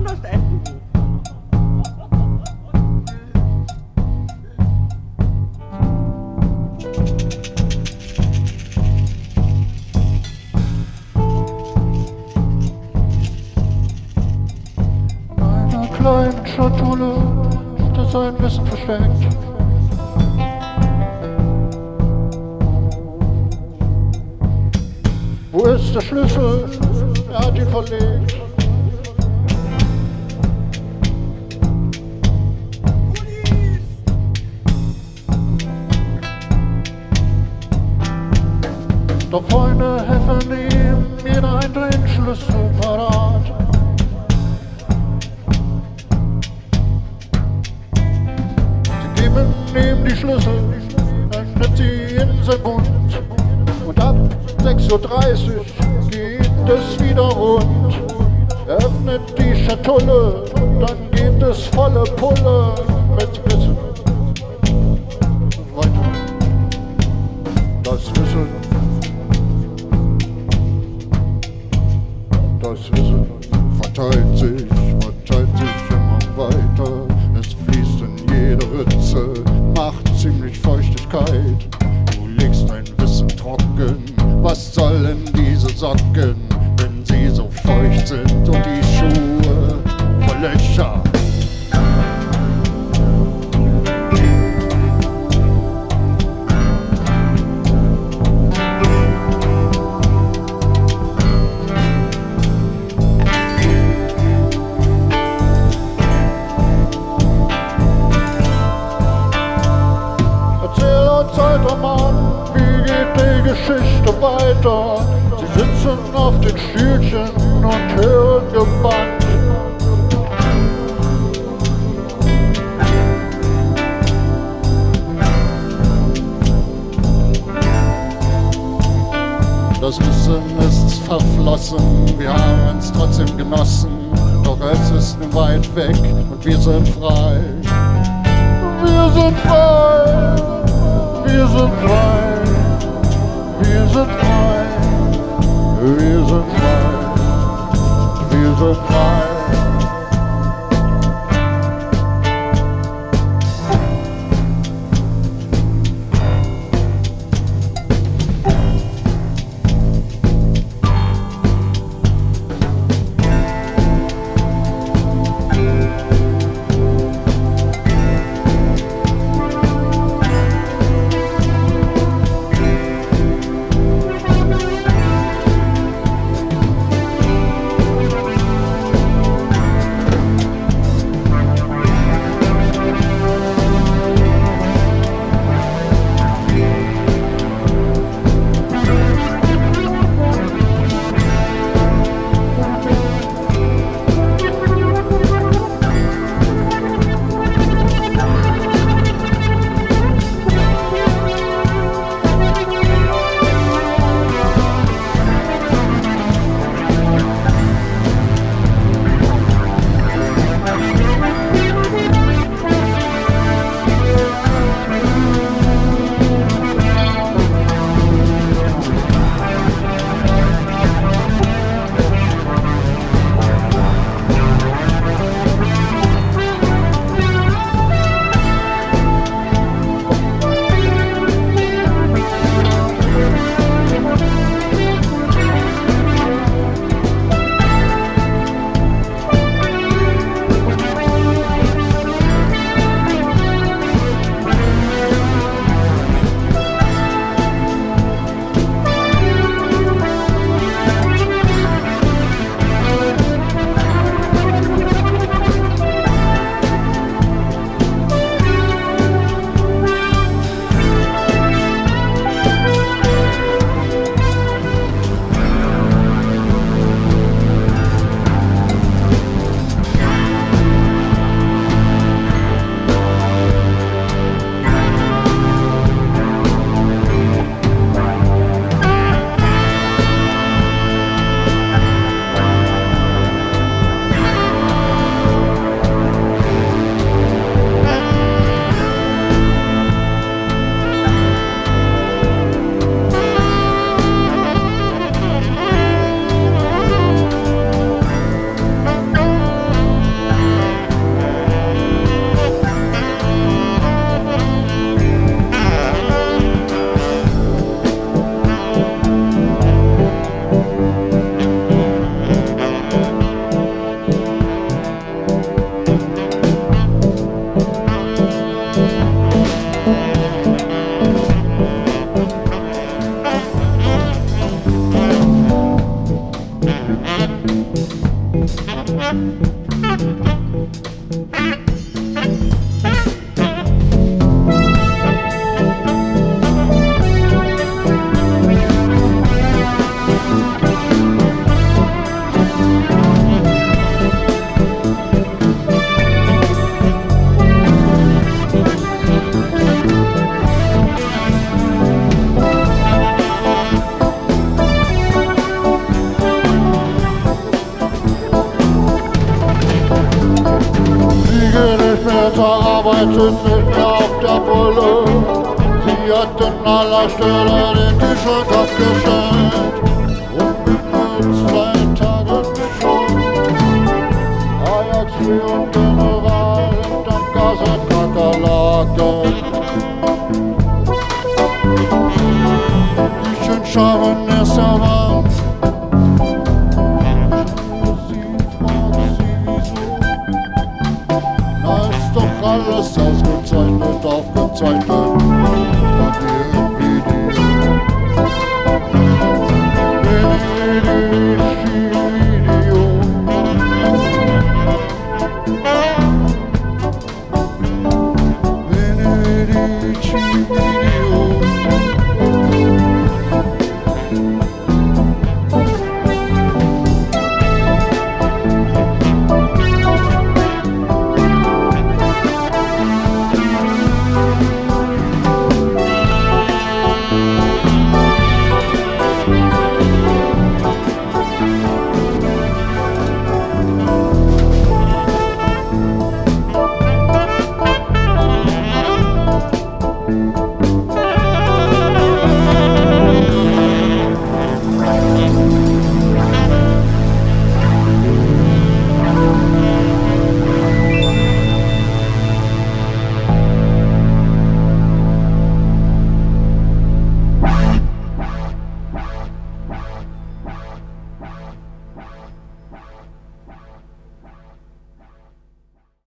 understand. Einer kleinen Schatulle ist sein Wissen versteckt. Wo ist der Schlüssel? Er hat ihn verlegt. Doch Freunde helfen ihm, jeder ein Schlüssel parat. Sie geben ihm die Schlüssel, er nimmt sie in sein Mund. Und ab 6:30 Uhr geht es wieder rund. Er öffnet die Schatulle, dann gibt es volle Pulle mit Wissen. Weiter. Das Wissen. Das Wissen verteilt sich immer weiter. Es fließt in jede Ritze, macht ziemlich Feuchtigkeit. Du legst dein Wissen trocken, was sollen diese Socken, wenn sie so feucht sind und die Schuhe voll Löcher? Alter Mann, wie geht die Geschichte weiter? Sie sitzen auf den Stühlchen und hören gebannt. Das Wissen ist verflossen, wir haben es trotzdem genossen. Doch es ist nun weit weg und wir sind frei. Wir sind frei. Wir sind frei, wir sind frei, wir sind frei, wir sind frei. Arbeitet nicht mehr auf der Bulle. Sie hat in aller Stelle den Kühlschrank abgestellt und mit 2 Tagen schon Ajax und General hinterm Gas und Kakerlaken. Die schön scharren ist warm. Alles ausgezeichnet, aufgezeichnet.